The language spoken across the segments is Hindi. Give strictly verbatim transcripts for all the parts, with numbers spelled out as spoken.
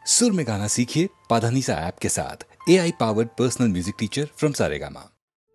सुर में गाना सीखिए पाधानीसा ऐप के साथ। A I powered personal music teacher from Saregama.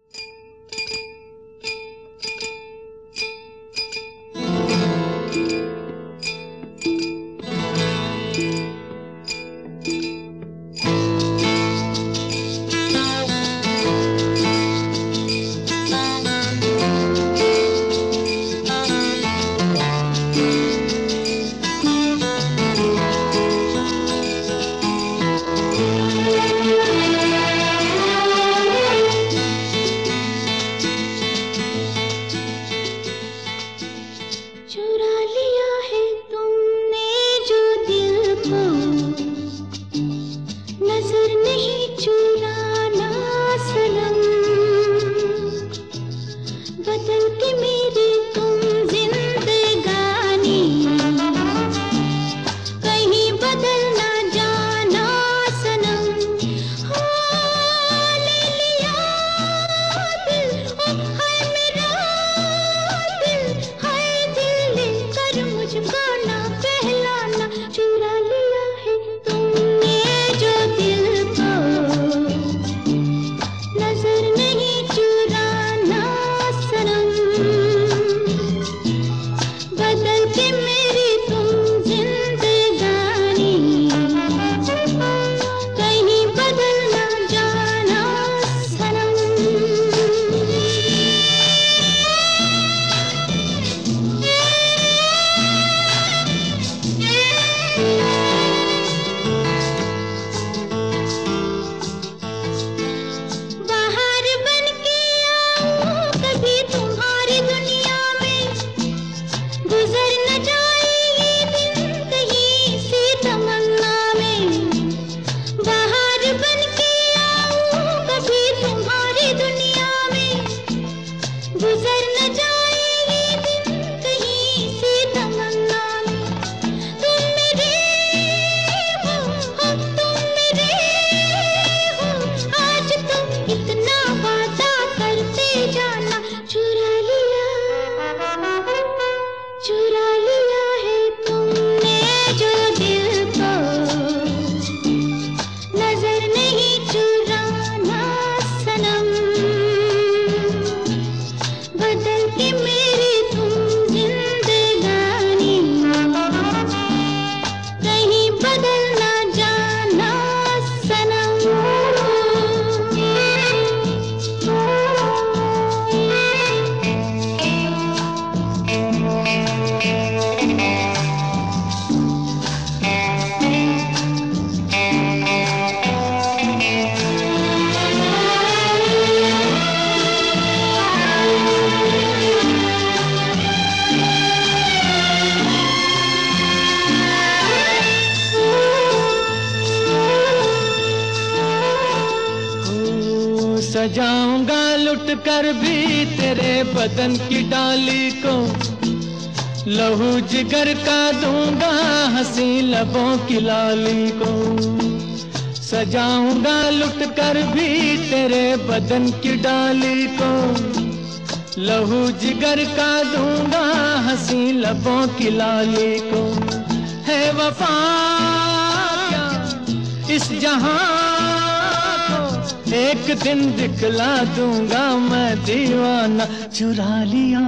सजाऊंगा लुट कर भी तेरे बदन की डाली को, लहू जिगर का दूंगा हंसी लबों की लाली को। सजाऊंगा लुट कर भी तेरे बदन की डाली को, लहू जिगर का दूंगा हंसी लबों की लाली को। है वफा क्या इस जहां एक दिन दिखला दूंगा मैं दीवाना। चुरा लिया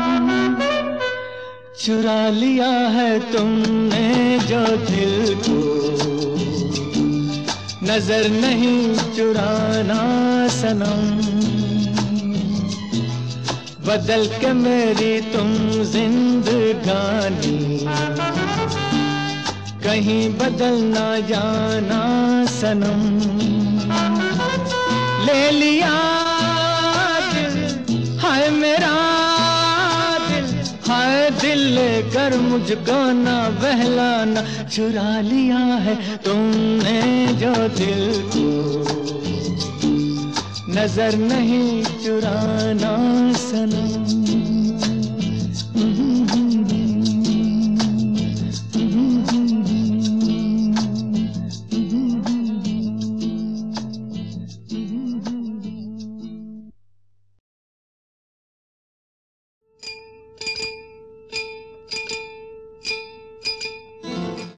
चुरा लिया है तुमने जो दिल को, नजर नहीं चुराना सनम। बदल के मेरी तुम जिंदगानी, कहीं बदल ना जाना सनम। ले लिया दिल हाय मेरा दिल, हाय दिल लेकर मुझको ना बहलाना। चुरा लिया है तुमने जो दिल को, नजर नहीं चुराना सनम।